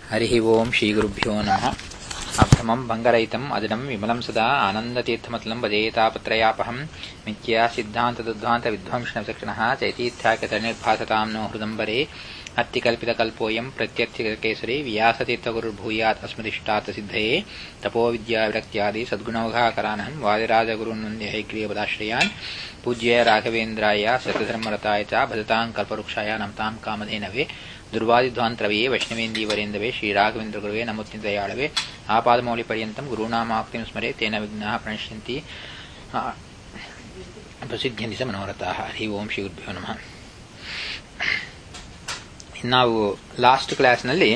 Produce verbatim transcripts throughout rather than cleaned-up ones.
ಹರಿ ಓಂ ಶ್ರೀ ಗುರುಭ್ಯೋ ನಮಃ. ಅಭ್ರಮಂ ಭಂಗರಹಿತಂ ಅಜಡಂ ವಿಮಲಂ ಸದಾ ಆನಂದತೀರ್ಥಮತಲಂ ಭಜೇತಾಪತ್ರಯಾಪಹಂ ಮಿಥ್ಯಾ ಸಿದ್ಧಾಂತದುದ್ಧಾಂತ ವಿಧ್ವಂಸನಸಕ್ಷಣಃ ಚೈತೀರ್ಥ್ಯಾಕತನಿರ್ಭಾಸತಾಂ ನೋ ಹೃದಂಬರೆ ಅತ್ತಿಕಲ್ಪಿತಕಲ್ಪೋಯಂ ಪ್ರತ್ಯರ್ಥಿಕೇಸರಿ ವ್ಯಾಸತೀರ್ಥಗುರುರ್ಭೂಯಾತ್ ಅಸ್ಮದಿಷ್ಟಾತ್ ಸಿದ್ಧಯೇ ತಪೋವಿದ್ಯಾವಿರಕ್ತ್ಯಾದಿ ಸದ್ಗುಣೌಘಾಕರಾನಹಂ ವಾದಿರಾಜಗುರುನ್ ವಂದೇ ಹೈಗ್ರೀವಪದಾಶ್ರಯಾನ್ ಪೂಜ್ಯ ರಾಘವೇಂದ್ರಾಯ ಸತ್ಯಧರ್ಮರತಾಯ ಚ ಭಜತಾಂ ಕಲ್ಪವೃಕ್ಷಾಯ ನಮತಾಂ ಕಾಮಧೇನವೇ ದುರ್ವಾದಿಧ್ವಾಂತರವೇ ವೈಷ್ಣವೇಂದೀವರೇಂದವೇ ಶ್ರೀರಾಘವೇಂದ್ರ ಗುರುವೇ ನಮೋತ್ಯಂತಯಾಳವೇ ಆಪಾದಮೌಳಿ ಪರ್ಯಂತಂ ಗುರುನಾಮಾಕ್ತಿಂ ಸ್ಮರೆ ತೇನ ವಿಘ್ನಾಃ ಪ್ರಣಶ್ಯಂತಿ ಪ್ರಸಿದ್ಧ್ಯಂತಿ ಸ ಮನೋರಥಾಃ. ಹರಿ ಓಂ ಶ್ರೀ ಗುರುಭ್ಯೋ ನಮಃ. ನಾವು ಲಾಸ್ಟ್ ಕ್ಲಾಸ್ನಲ್ಲಿ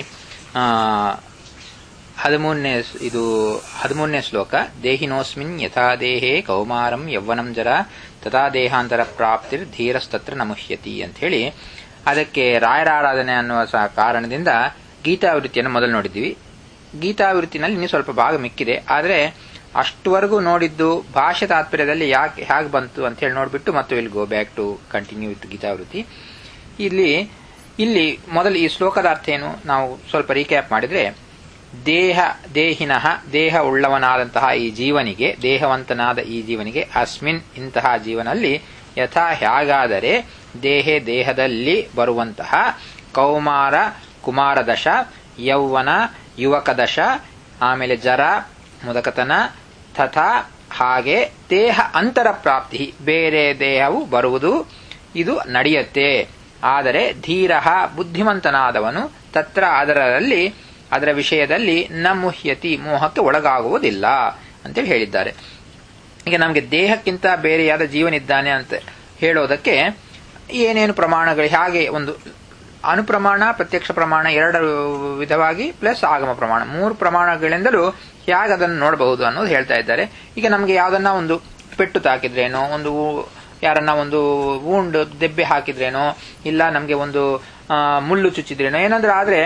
ಹದಿಮೂರನೇ ಇದು ಹದಿಮೂರನೇ ಶ್ಲೋಕ ದೇಹಿನೋಸ್ಮಿನ್ ಯಥಾ ದೇಹೇ ಕೌಮಾರಂ ಯೌವನಂ ಜರ ತಥಾ ದೇಹಾಂತರ ಪ್ರಾಪ್ತಿರ್ ಧೀರಸ್ತತ್ರ ನಮುಹ್ಯತಿ ಅಂತ ಹೇಳಿ ಅದಕ್ಕೆ ರಾಯರ ಆರಾಧನೆ ಅನ್ನುವ ಕಾರಣದಿಂದ ಗೀತಾವೃತ್ತಿಯನ್ನು ಮೊದಲು ನೋಡಿದ್ವಿ. ಗೀತಾವೃತ್ತಿನಲ್ಲಿ ಇನ್ನೂ ಸ್ವಲ್ಪ ಭಾಗ ಮಿಕ್ಕಿದೆ, ಆದರೆ ಅಷ್ಟುವರೆಗೂ ನೋಡಿದ್ದು ಭಾಷೆ ತಾತ್ಪರ್ಯದಲ್ಲಿ ಯಾಕೆ ಹೇಗೆ ಬಂತು ಅಂತ ಹೇಳಿ ನೋಡ್ಬಿಟ್ಟು ಮತ್ತು ಇಲ್ಲಿ go back to continue with ಗೀತಾವೃತ್ತಿ. ಇಲ್ಲಿ ಇಲ್ಲಿ ಮೊದಲು ಈ ಶ್ಲೋಕದ ಅರ್ಥ ಏನು ನಾವು ಸ್ವಲ್ಪ ರೀಕ್ಯಾಪ್ ಮಾಡಿದ್ರೆ, ದೇಹ ದೇಹಿನಃ ದೇಹ ಉಳ್ಳವನಾದಂತಹ ಈ ಜೀವನಿಗೆ, ದೇಹವಂತನಾದ ಈ ಜೀವನಿಗೆ, ಅಸ್ಮಿನ್ ಇಂತಹ ಜೀವನಲ್ಲಿ ಯಥಾ ಹೇಗಾದರೆ ದೇಹೆ ದೇಹದಲ್ಲಿ ಬರುವಂತಹ ಕೌಮಾರ ಕುಮಾರದಶ, ಯೌವನ ಯುವಕದಶ, ಆಮೇಲೆ ಜರ ಮುದಕತನ, ತಥಾ ಹಾಗೆ ದೇಹ ಅಂತರ ಪ್ರಾಪ್ತಿ ಬೇರೆ ದೇಹವು ಬರುವುದು ಇದು ನಡೆಯುತ್ತೆ. ಆದರೆ ಧೀರಃ ಬುದ್ಧಿವಂತನಾದವನು ತತ್ರ ಅದರಲ್ಲಿ ಅದರ ವಿಷಯದಲ್ಲಿ ನ ಮುಹ್ಯತಿ ಮೋಹಕ್ಕೆ ಒಳಗಾಗುವುದಿಲ್ಲ ಅಂತೇಳಿ ಹೇಳಿದ್ದಾರೆ. ಈಗ ನಮಗೆ ದೇಹಕ್ಕಿಂತ ಬೇರೆಯಾದ ಜೀವನಿದ್ದಾನೆ ಅಂತ ಹೇಳೋದಕ್ಕೆ ಏನೇನು ಪ್ರಮಾಣಗಳು, ಹಾಗೆ ಒಂದು ಅನುಪ್ರಮಾಣ ಪ್ರತ್ಯಕ್ಷ ಪ್ರಮಾಣ ಎರಡು ವಿಧವಾಗಿ ಪ್ಲಸ್ ಆಗಮ ಪ್ರಮಾಣ ಮೂರು ಪ್ರಮಾಣಗಳಿಂದಲೂ ಹೇಗೆ ಅದನ್ನು ನೋಡಬಹುದು ಅನ್ನೋದು ಹೇಳ್ತಾ ಇದ್ದಾರೆ. ಈಗ ನಮಗೆ ಯಾವ್ದನ್ನ ಒಂದು ಪೆಟ್ಟು ತಾಕಿದ್ರೇನೋ, ಒಂದು ಯಾರನ್ನ ಒಂದು ವೂಂಡ್ ದೆಬ್ಬೆ ಹಾಕಿದ್ರೇನೋ, ಇಲ್ಲ ನಮಗೆ ಒಂದು ಮುಳ್ಳು ಚುಚ್ಚಿದ್ರೇನೋ ಏನಾದ್ರೂ ಆದ್ರೆ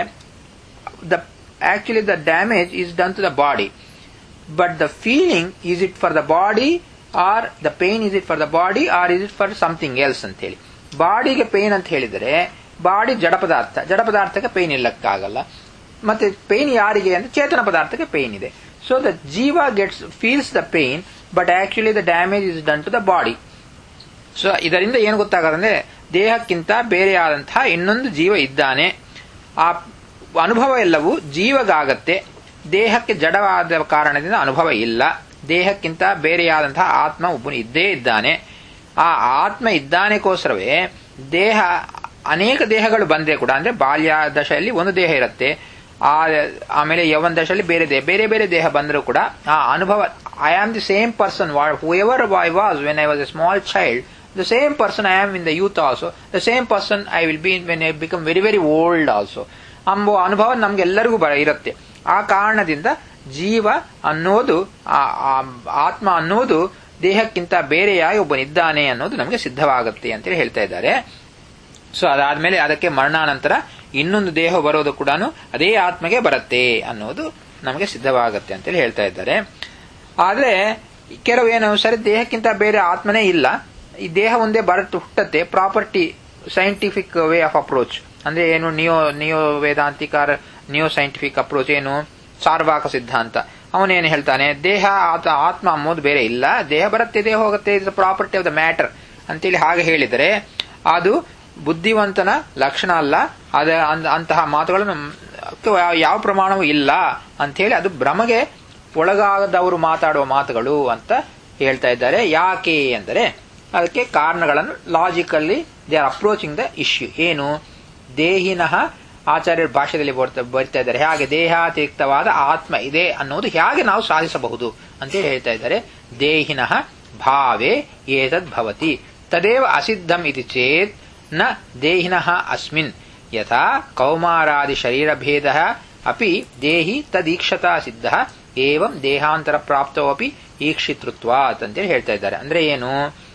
the actually the damage is done to the body, but the feeling is it for the body or the pain is it for the body or is it for something else ಅಂತ ಹೇಳಿ. ಬಾಡಿಗೆ pain ಅಂತ ಹೇಳಿದರೆ body ಜಡ ಪದಾರ್ಥ, ಜಡ ಪದಾರ್ಥಕ್ಕೆ pain ಇಲ್ಲಕ್ಕಾಗಲ್ಲ. ಮತ್ತೆ ಪೇನ್ ಯಾರಿಗೆ ಅಂದ್ರೆ ಚೇತನ ಪದಾರ್ಥಕ್ಕೆ ಪೇನ್ ಇದೆ. ಸೊ ದ ಜೀವ gets feels the pain, but actually the damage is done to the body. So ಇದರಿಂದ ಏನು ಗೊತ್ತಾಗದಂದ್ರೆ ದೇಹಕ್ಕಿಂತ ಬೇರೆಯಾದಂತಹ ಇನ್ನೊಂದು ಜೀವ ಇದ್ದಾನೆ. ಆ ಅನುಭವ ಎಲ್ಲವೂ ಜೀವಗಾಗತ್ತೆ, ದೇಹಕ್ಕೆ ಜಡವಾದ ಕಾರಣದಿಂದ ಅನುಭವ ಇಲ್ಲ. ದೇಹಕ್ಕಿಂತ ಬೇರೆಯಾದಂತಹ ಆತ್ಮ ಒಬ್ಬನು ಇದ್ದೇ ಇದ್ದಾನೆ. ಆ ಆತ್ಮ ಇದ್ದಾನೆಗೋಸ್ಕರವೇ ದೇಹ ಅನೇಕ ದೇಹಗಳು ಬಂದೇ ಕೂಡ, ಅಂದ್ರೆ ಬಾಲ್ಯ ದಶೆಯಲ್ಲಿ ಒಂದು ದೇಹ ಇರುತ್ತೆ, ಆ ಆಮೇಲೆ ಯೌವನ ದಶೆಯಲ್ಲಿ ಬೇರೆ ದೇಹ, ಬೇರೆ ಬೇರೆ ದೇಹ ಬಂದರೂ ಕೂಡ ಆ ಅನುಭವ I am the same person whoever I was when I was a small child, the same person I am in the youth also, the same person I will be when I become very very old also ಅಂಬೋ ಅನುಭವ ನಮ್ಗೆಲ್ಲರಿಗೂ ಇರುತ್ತೆ. ಆ ಕಾರಣದಿಂದ ಜೀವ ಅನ್ನೋದು, ಆತ್ಮ ಅನ್ನೋದು ದೇಹಕ್ಕಿಂತ ಬೇರೆಯಾಗಿ ಒಬ್ಬನಿದ್ದಾನೆ ಅನ್ನೋದು ನಮಗೆ ಸಿದ್ಧವಾಗುತ್ತೆ ಅಂತೇಳಿ ಹೇಳ್ತಾ ಇದ್ದಾರೆ. ಸೊ ಅದಾದ್ಮೇಲೆ ಅದಕ್ಕೆ ಮರಣಾನಂತರ ಇನ್ನೊಂದು ದೇಹ ಬರೋದು ಕೂಡ ಅದೇ ಆತ್ಮಗೆ ಬರುತ್ತೆ ಅನ್ನೋದು ನಮಗೆ ಸಿದ್ಧವಾಗುತ್ತೆ ಅಂತೇಳಿ ಹೇಳ್ತಾ ಇದ್ದಾರೆ. ಆದ್ರೆ ಕೆಲವೇನು ಸರಿ ದೇಹಕ್ಕಿಂತ ಬೇರೆ ಆತ್ಮನೇ ಇಲ್ಲ, ಈ ದೇಹ ಒಂದೇ ಬರಟ್ಟು ಹುಟ್ಟತ್ತೆ. Property scientific way of approach ಅಂದ್ರೆ ಏನು, ನಿಯೋ ನಿಯೋ ವೇದಾಂತಿಕಾರ ನಿಯೋ ಸೈಂಟಿಫಿಕ್ ಅಪ್ರೋಚ್ ಏನು, ಸಾರ್ವಾಕ ಸಿದ್ಧಾಂತ, ಅವನೇನು ಹೇಳ್ತಾನೆ, ದೇಹ ಆತ್ಮ ಅಂಬೋದು ಬೇರೆ ಇಲ್ಲ, ದೇಹ ಬರುತ್ತೆ ದೇಹ ಹೋಗುತ್ತೆ, it's property of the matter ಅಂತೇಳಿ ಹಾಗೆ ಹೇಳಿದರೆ ಅದು ಬುದ್ಧಿವಂತನ ಲಕ್ಷಣ ಅಲ್ಲ. ಅದ ಅಂತಹ ಮಾತುಗಳನ್ನು ಯಾವ ಪ್ರಮಾಣವೂ ಇಲ್ಲ ಅಂತೇಳಿ ಅದು ಭ್ರಮೆಗೆ ಒಳಗಾದವರು ಮಾತಾಡುವ ಮಾತುಗಳು ಅಂತ ಹೇಳ್ತಾ ಇದ್ದಾರೆ. ಯಾಕೆ ಅಂದರೆ ಅದಕ್ಕೆ ಕಾರಣಗಳನ್ನು logically they are approaching the issue. ಏನು, ದೇಹಿನಃ ಆಚಾರ್ಯರ ಭಾಷೆಯಲ್ಲಿ ಬರ್ತಾ ಇದ್ದಾರೆ, ಹಾಗೆ ದೇಹಾತಿರಿಕ್ತವಾದ ಆತ್ಮ ಇದೆ ಅನ್ನೋದು ಹೇಗೆ ನಾವು ಸಾಧಿಸಬಹುದು ಅಂತೇಳಿ ಹೇಳ್ತಾ ಇದ್ದಾರೆ. ದೇಹಿನಃ ಭಾವೇ ಏತದ್ ಭವತಿ ತದೇವ ಅಸಿದ್ಧಂ ಇತಿ ಚೇತ್ ನ ದೇಹಿನಃ ಅಸ್ಮಿನ್ ಯಥಾ ಕೌಮಾರಾದಿ ಶರೀರ ಭೇದ ಅಪಿ ದೇಹಿ ತದೀಕ್ಷತಾ ಸಿದ್ಧ ಏವಂ ದೇಹಾಂತರ ಪ್ರಾಪ್ತವಪಿ ಈಕ್ಷಿತೃತ್ವಾತ್ ಅಂತೇಳಿ ಹೇಳ್ತಾ ಇದ್ದಾರೆ. ಅಂದ್ರೆ ಏನು,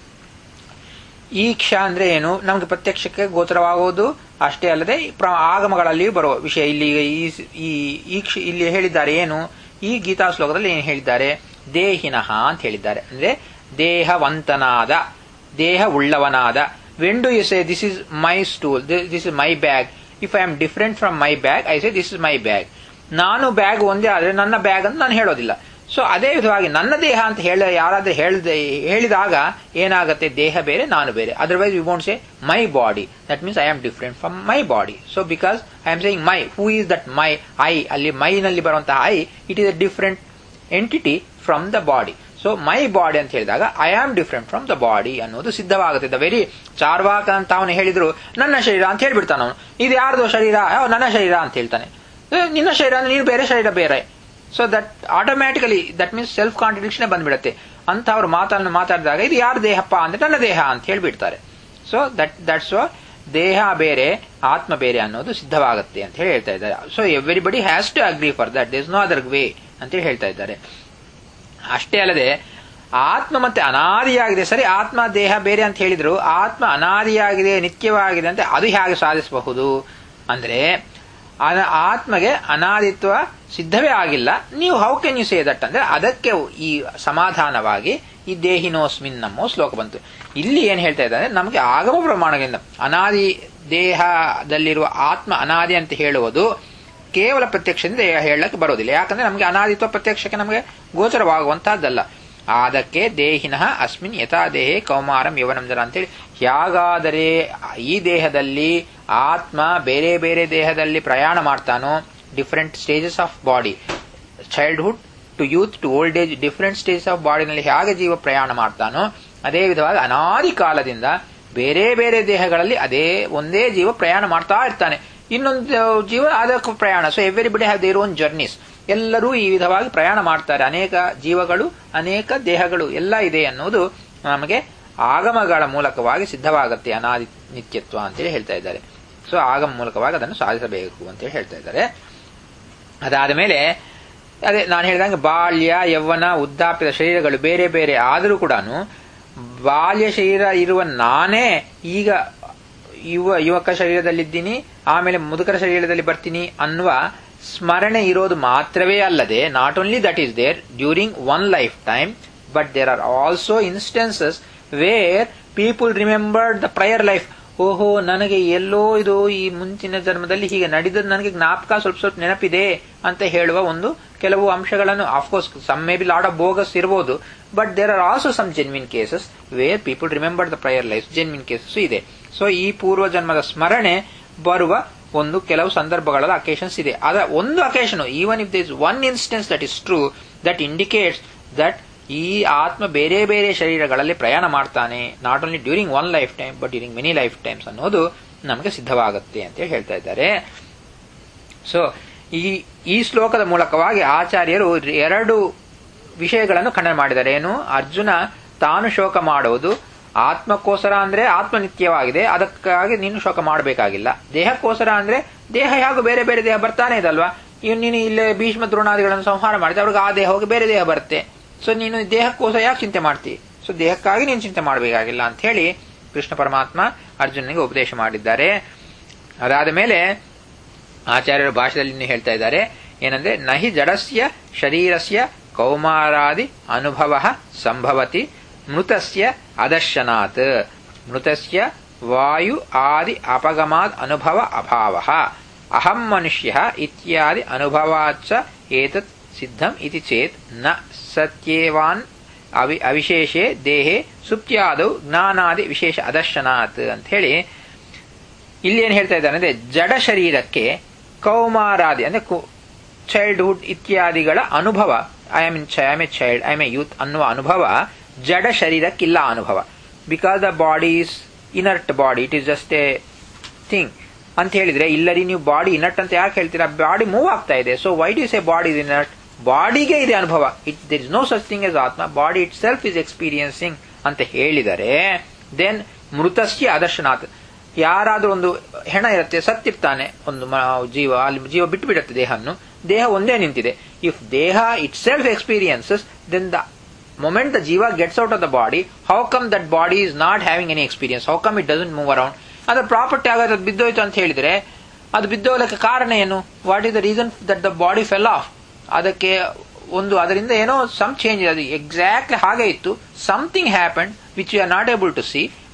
ಈಕ್ಷ ಅಂದ್ರೆ ಏನು, ನಮ್ಗೆ ಪ್ರತ್ಯಕ್ಷಕ್ಕೆ ಗೋಚರವಾಗುವುದು ಅಷ್ಟೇ ಅಲ್ಲದೆ ಆಗಮಗಳಲ್ಲಿಯೂ ಬರುವ ವಿಷಯ. ಇಲ್ಲಿ ಈ ಈಕ್ಷ ಇಲ್ಲಿ ಹೇಳಿದ್ದಾರೆ ಏನು, ಈ ಗೀತಾ ಶ್ಲೋಕದಲ್ಲಿ ಏನು ಹೇಳಿದ್ದಾರೆ, ದೇಹಿನಃ ಅಂತ ಹೇಳಿದ್ದಾರೆ. ಅಂದ್ರೆ ದೇಹವಂತನಾದ, ದೇಹ ಉಳ್ಳವನಾದ. When do you say this is my stool, this is my bag, if I am different from my bag I say this is my bag. ನಾನು ಬ್ಯಾಗ್ ಒಂದೇ ಆದ್ರೆ ನನ್ನ ಬ್ಯಾಗ್ ಅಂತ ನಾನು ಹೇಳೋದಿಲ್ಲ. ಸೊ ಅದೇ ವಿಧವಾಗಿ ನನ್ನ ದೇಹ ಅಂತ ಹೇಳ ಯಾರಾದ್ರೂ ಹೇಳಿದ ಹೇಳಿದಾಗ ಏನಾಗುತ್ತೆ, ದೇಹ ಬೇರೆ ನಾನು ಬೇರೆ. Otherwise we won't say my body, that means I am different from my body. So because I am saying my, who is that my, I, ಅಲ್ಲಿ ಮೈನಲ್ಲಿ ಬರುವಂತಹ I, it is a different entity from the body. So my body ಅಂತ ಹೇಳಿದಾಗ I am different from the body ಅನ್ನೋದು ಸಿದ್ಧವಾಗುತ್ತೆ. The very Charvaka ಅಂತ ಅವನು ಹೇಳಿದ್ರು ನನ್ನ ಶರೀರ ಅಂತ ಹೇಳ್ಬಿಡ್ತಾನ ಅವನು. ಇದು ಯಾರ್ದು ಶರೀರ? ನನ್ನ ಶರೀರ ಅಂತ ಹೇಳ್ತಾನೆ. ನಿನ್ನ ಶರೀರ ಅಂದ್ರೆ ನೀನು ಬೇರೆ, ಶರೀರ ಬೇರೆ. So that automatically that means self contradiction ಬಂದ್ಬಿಡುತ್ತೆ. ಅಂತ ಅವ್ರು ಮಾತನ್ನು ಮಾತಾಡಿದಾಗ ಇದು ಯಾರು ದೇಹಪ್ಪ ಅಂದ್ರೆ ನನ್ನ ದೇಹ ಅಂತ ಹೇಳ್ಬಿಡ್ತಾರೆ. ಸೊ ದಟ್ ದಟ್ಸ್ ದೇಹ ಬೇರೆ ಆತ್ಮ ಬೇರೆ ಅನ್ನೋದು ಸಿದ್ಧವಾಗುತ್ತೆ ಅಂತ ಹೇಳಿ ಹೇಳ್ತಾ ಇದ್ದಾರೆ. So everybody has to agree for that, there is no other way ಅಂತ ಹೇಳಿ ಹೇಳ್ತಾ ಇದ್ದಾರೆ. ಅಷ್ಟೇ ಅಲ್ಲದೆ ಆತ್ಮ ಮತ್ತೆ ಅನಾದಿಯಾಗಿದೆ. ಸರಿ, ಆತ್ಮ ದೇಹ ಬೇರೆ ಅಂತ ಹೇಳಿದ್ರು, ಆತ್ಮ ಅನಾದಿಯಾಗಿದೆ ನಿತ್ಯವಾಗಿದೆ ಅಂತ ಅದು ಹೇಗೆ ಸಾಧಿಸಬಹುದು ಅಂದ್ರೆ, ಆತ್ಮಗೆ ಅನಾದಿತ್ವ ಸಿದ್ಧವೇ ಆಗಿಲ್ಲ. ನೀವು how can you say that ಅಂದ್ರೆ ಅದಕ್ಕೆ ಈ ಸಮಾಧಾನವಾಗಿ ಈ ದೇಹಿನೋಸ್ಮಿನ್ ನಮ್ಮ ಶ್ಲೋಕ ಬಂತು. ಇಲ್ಲಿ ಏನ್ ಹೇಳ್ತಾ ಇದ್ದಾರೆ, ನಮಗೆ ಆಗಮ ಪ್ರಮಾಣದಿಂದ ಅನಾದಿ ದೇಹದಲ್ಲಿರುವ ಆತ್ಮ ಅನಾದಿ ಅಂತ ಹೇಳುವುದು ಕೇವಲ ಪ್ರತ್ಯಕ್ಷದಿಂದ ಹೇಳಕ್ಕೆ ಬರೋದಿಲ್ಲ. ಯಾಕಂದ್ರೆ ನಮಗೆ ಅನಾದಿತ್ವ ಪ್ರತ್ಯಕ್ಷಕ್ಕೆ ನಮಗೆ ಗೋಚರವಾಗುವಂತಹದ್ದಲ್ಲ. ಅದಕ್ಕೆ ದೇಹಿನಃ ಅಸ್ಮಿನ್ ಯಥಾ ದೇಹೇ ಕೌಮಾರಂ ಯವನಂ ಜರ ಅಂತೇಳಿ, ಹೇಗಾದರೆ ಈ ದೇಹದಲ್ಲಿ ಆತ್ಮ ಬೇರೆ ಬೇರೆ ದೇಹದಲ್ಲಿ ಪ್ರಯಾಣ ಮಾಡ್ತಾನೋ, different stages of body, childhood to youth to old age, different stages of ಬಾಡಿನಲ್ಲಿ ಹೇಗೆ ಜೀವ ಪ್ರಯಾಣ ಮಾಡ್ತಾನೋ, ಅದೇ ವಿಧವಾಗಿ ಅನಾದಿ ಕಾಲದಿಂದ ಬೇರೆ ಬೇರೆ ದೇಹಗಳಲ್ಲಿ ಅದೇ ಒಂದೇ ಜೀವ ಪ್ರಯಾಣ ಮಾಡ್ತಾ ಇರ್ತಾನೆ. ಇನ್ನೊಂದು ಜೀವ ಅದಕ್ಕೆ ಪ್ರಯಾಣ. So everybody have their own journeys. ಎಲ್ಲರೂ ಈ ವಿಧವಾಗಿ ಪ್ರಯಾಣ ಮಾಡ್ತಾರೆ. ಅನೇಕ ಜೀವಗಳು, ಅನೇಕ ದೇಹಗಳು ಎಲ್ಲ ಇದೆ ಅನ್ನೋದು ನಮಗೆ ಆಗಮಗಳ ಮೂಲಕವಾಗಿ ಸಿದ್ಧವಾಗುತ್ತೆ ಅನಾದಿ ನಿತ್ಯತ್ವ ಅಂತೇಳಿ ಹೇಳ್ತಾ ಇದ್ದಾರೆ. ಸೊ ಆಗಮ ಮೂಲಕವಾಗಿ ಅದನ್ನು ಸಾಧಿಸಬೇಕು ಅಂತೇಳಿ ಹೇಳ್ತಾ ಇದ್ದಾರೆ. ಅದಾದ ಮೇಲೆ ಅದೇ ನಾನು ಹೇಳಿದಂಗೆ ಬಾಲ್ಯ, ಯೌವನ, ವೃದ್ಧಾಪ್ಯದ ಶರೀರಗಳು ಬೇರೆ ಬೇರೆ ಆದರೂ ಕೂಡ ಬಾಲ್ಯ ಶರೀರ ಇರುವ ನಾನೇ ಈಗ ಯುವ ಯುವಕ ಶರೀರದಲ್ಲಿದ್ದೀನಿ, ಆಮೇಲೆ ಮುದುಕರ ಶರೀರದಲ್ಲಿ ಬರ್ತೀನಿ ಅನ್ನುವ ಸ್ಮರಣೆ ಇರೋದು ಮಾತ್ರವೇ ಅಲ್ಲದೆ, not only that is there during one life time, but there are also instances where people remembered the prior life. ಓಹೋ, ನನಗೆ ಎಲ್ಲೋ ಇದು ಈ ಮುಂಚಿನ ಜನ್ಮದಲ್ಲಿ ಹೀಗೆ ನಡೆದದ್ದು ನನಗೆ ಜ್ಞಾಪಕ ಸ್ವಲ್ಪ ಸ್ವಲ್ಪ ನೆನಪಿದೆ ಅಂತ ಹೇಳುವ ಒಂದು ಕೆಲವು ಅಂಶಗಳನ್ನು, of course some may be lot of bogus ಇರಬಹುದು, but there are also some genuine cases where people remember the prior life. Genuine cases ಇದೆ. ಸೊ ಈ ಪೂರ್ವ ಜನ್ಮದ ಸ್ಮರಣೆ ಬರುವ ಒಂದು ಕೆಲವು ಸಂದರ್ಭಗಳ ಅಕೇಶನ್ಸ್ ಇದೆ. ಅದರ ಒಂದು occasion, even if there is one instance that is true, that indicates that ಈ ಆತ್ಮ ಬೇರೆ ಬೇರೆ ಶರೀರಗಳಲ್ಲಿ ಪ್ರಯಾಣ ಮಾಡ್ತಾನೆ, not only during one life time but during many life times ಅನ್ನೋದು ನಮಗೆ ಸಿದ್ಧವಾಗುತ್ತೆ ಅಂತ ಹೇಳ್ತಾ ಇದ್ದಾರೆ. ಸೊ ಈ ಈ ಶ್ಲೋಕದ ಮೂಲಕವಾಗಿ ಆಚಾರ್ಯರು ಎರಡು ವಿಷಯಗಳನ್ನು ಖಂಡನೆ ಮಾಡಿದ್ದಾರೆ. ಏನು, ಅರ್ಜುನ ತಾನು ಶೋಕ ಮಾಡುವುದು ಆತ್ಮಕ್ಕೋಸ್ಕರ ಅಂದ್ರೆ ಆತ್ಮ ನಿತ್ಯವಾಗಿದೆ, ಅದಕ್ಕಾಗಿ ನೀನು ಶೋಕ ಮಾಡಬೇಕಾಗಿಲ್ಲ. ದೇಹಕ್ಕೋಸ್ಕರ ಅಂದ್ರೆ ದೇಹ ಹೇಗೂ ಬೇರೆ ಬೇರೆ ದೇಹ ಬರ್ತಾನೆ ಇದಲ್ವಾ. ಇವ್ ನೀನು ಇಲ್ಲೇ ಭೀಷ್ಮ ದ್ರೋಣಾದಿಗಳನ್ನು ಸಂಹಾರ ಮಾಡಿದ್ರೆ ಅವ್ರಿಗೆ ಆ ದೇಹ ಹೋಗಿ ಬೇರೆ ದೇಹ ಬರುತ್ತೆ. ಸೊ ನೀನು ದೇಹಕ್ಕೋಸ್ಕರ ಯಾಕೆ ಚಿಂತೆ ಮಾಡ್ತೀವಿ? ಸೊ ದೇಹಕ್ಕಾಗಿ ನೀನು ಚಿಂತೆ ಮಾಡಬೇಕಾಗಿಲ್ಲ ಅಂತ ಹೇಳಿ ಕೃಷ್ಣ ಪರಮಾತ್ಮ ಅರ್ಜುನನಿಗೆ ಉಪದೇಶ ಮಾಡಿದ್ದಾರೆ. ಅದಾದ ಮೇಲೆ ಆಚಾರ್ಯರ ಭಾಷೆಯಲ್ಲಿ ಹೇಳ್ತಾ ಇದ್ದಾರೆ ಏನಂದ್ರೆ, ನಹಿ ಜಡಸ್ಯ ಶರೀರಸ್ಯ ಕೌಮಾರಾದಿ ಅನುಭವ ಸಂಭವತಿ ಮೃತಸ್ಯ ಅದರ್ಶನಾತ್ ಮೃತಸ್ಯ ವಾಯು ಆದಿ ಅಪಗಮಾದ್ ಅನುಭವ ಅಭಾವ ಅಹಂ ಮನುಷ್ಯ ಇತ್ಯಾದಿ ಅನುಭವಾಚ್ಚ ಏತತ್ ಸಿದ್ಧಂ ಇತಿ ಚೇತ್ ನ ಸತ್ಯೇವಾನ್ ಅವಿ ಅವಿಶೇಷೇ ದೇಹೇ ಸುಪ್ತ್ಯಾದೌ ಜ್ಞಾನಾದಿ ವಿಶೇಷ ಅದರ್ಶನಾತ್ ಅಂತ ಹೇಳಿ ಇಲ್ಲಿ ಏನ್ ಹೇಳ್ತಾ ಇದ್ದಾರೆ ಅಂದ್ರೆ, ಜಡ ಶರೀರಕ್ಕೆ ಕೌಮಾರಾದಿ ಅಂದ್ರೆ ಚೈಲ್ಡ್ಹುಡ್ ಇತ್ಯಾದಿಗಳ ಅನುಭವ, I am in I am a child, I am a youth ಅನ್ನುವ ಅನುಭವ ಜಡ ಶರೀರಕ್ಕಿಲ್ಲ ಅನುಭವ. Because the body is inert body, it is just a thing ಅಂತ ಹೇಳಿದ್ರೆ, ಇಲ್ಲರಿ ನೀವು ಬಾಡಿ ಇನರ್ಟ್ ಅಂತ ಯಾಕೆ ಹೇಳ್ತೀರಾ? ಬಾಡಿ ಮೂವ್ ಆಗ್ತಾ ಇದೆ. So why do say body is inert? ಬಾಡಿಗೆ ಇದೆ ಅನುಭವ. It there is no such thing as ಆತ್ಮ, body itself is experiencing ಅಂತ ಹೇಳಿದರೆ, ದೆನ್ ಮೃತಸ್ಯ ಅದರ್ಶನಾಥ್, ಯಾರಾದ್ರೂ ಒಂದು ಹೆಣ ಇರುತ್ತೆ, ಸತ್ತಿರ್ತಾನೆ ಒಂದು ಜೀವ, ಅಲ್ಲಿ ಜೀವ ಬಿಟ್ಟು ಬಿಡುತ್ತೆ ದೇಹವನ್ನು, ದೇಹ ಒಂದೇ ನಿಂತಿದೆ. ಇಫ್ ದೇಹ itself experiences, then the moment the jiva gets out of the body, how come that body is not having any experience? How come it doesn't move around? ಅದರ ಪ್ರಾಪರ್ಟಿ ಆಗೋದು ಬಿದ್ದೋಯ್ತು ಅಂತ ಹೇಳಿದ್ರೆ, ಅದು ಬಿದ್ದೋಗ್ಲಿಕ್ಕೆ ಕಾರಣ ಏನು? What is the reason that the body fell off? ಅದಕ್ಕೆ ಒಂದು ಅದರಿಂದ ಏನೋ ಸಮ್ ಚೇಂಜ್, ಅದು ಎಕ್ಸಾಕ್ಟ್ಲಿ ಹಾಗೆ ಇತ್ತು, something happen which you are not able to see, but